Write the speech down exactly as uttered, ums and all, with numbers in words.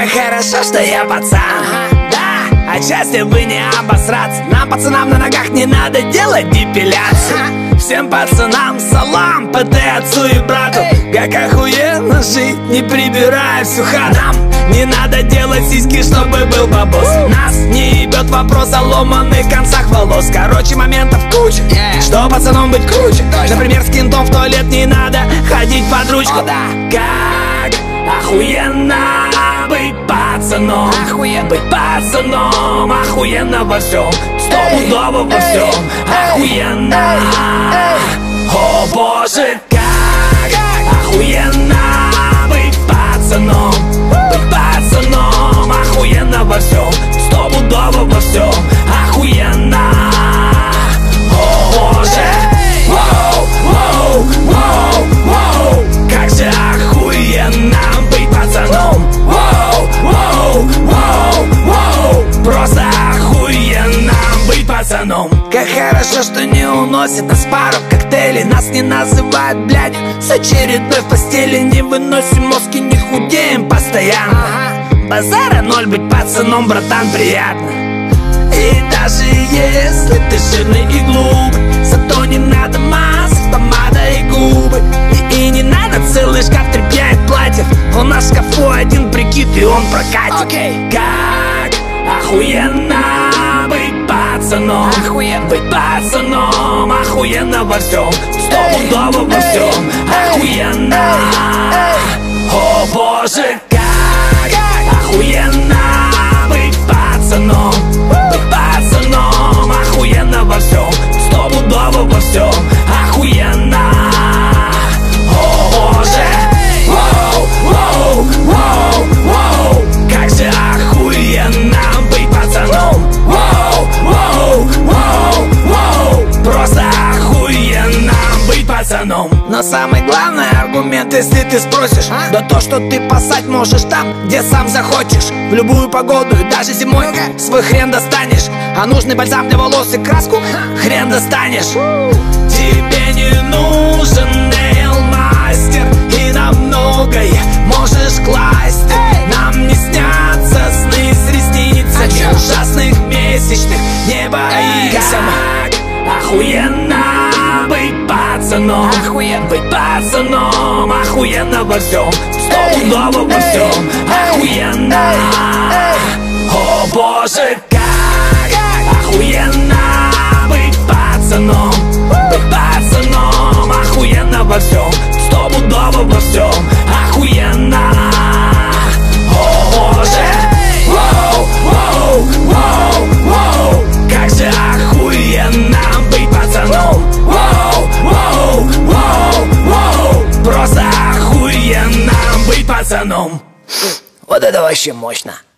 Как хорошо, что я пацан. Да, отчасти бы не обосраться. Нам, пацанам, на ногах не надо делать депиляцию. Всем пацанам салам, ПТ отцу и брату. Как охуенно жить, не прибирая всю хату. Нам не надо делать сиськи, чтобы был бабос. Нас не ебет вопрос о ломаных концах волос. Короче, моментов куча, что пацаном быть круче. Например, с кентом в туалет не надо ходить под ручку. Как охуенно быть пацаном. Быть пацаном, охуенно во всем. Стопудово во всем. Охуенно. О боже, как охуенно быть пацаном. Быть пацаном, охуенно во всем. Стопудово во всем. Охуенно. О боже. Воу, воу, воу, воу. Как же охуенно быть пацаном. Воу, воу, воу, воу. Просто охуенно быть пацаном. Как хорошо, что не уносит нас пару коктейлей. Нас не называют, блядь, с очередной в постели. Не выносим мозги, не худеем постоянно. Базара ноль, быть пацаном, братан, приятно. И даже если ты жирный и глупый, зато не надо масок, помада и губы. И, и не надо целый шкаф тряпья и платьев. У нас в шкафу один прикид, и он прокатит. okay. Как охуенно быть пацаном. Охуенно. Быть пацаном, охуенно во всем. Стопудово во всем. Охуенно. О боже, как охуенно быть пацаном. Быть пацаном, охуенно во всем. Стопудово во всем. Охуенно. О боже. Воу, воу, воу, воу. Как же охуенно быть пацаном. Воу, воу, воу, воу. Просто охуенно быть пацаном. Но самый главный аргумент, если ты спросишь, а? Да то, что ты пасать можешь там, где сам захочешь. В любую погоду и даже зимой свой хрен достанешь. А нужный бальзам для волос и краску хрен достанешь. Тебе не нужен нейл-мастер, и на многое можешь класть. Нам не снятся сны с ресницами, ужасных месячных не боишься. Охуенно быть пацаном. Охуенно. Быть пацаном, охуенно во всем. Стопудово во всем. Охуенно. О боже, как охуенно быть пацаном. Быть пацаном, охуенно во всем. Стопудово во всем. Охуенно. О боже. Воу, воу, воу, воу. Как же охуенно быть пацаном. Воу, воу, воу, воу. Просто охуенно быть пацаном. Вот это вообще мощно.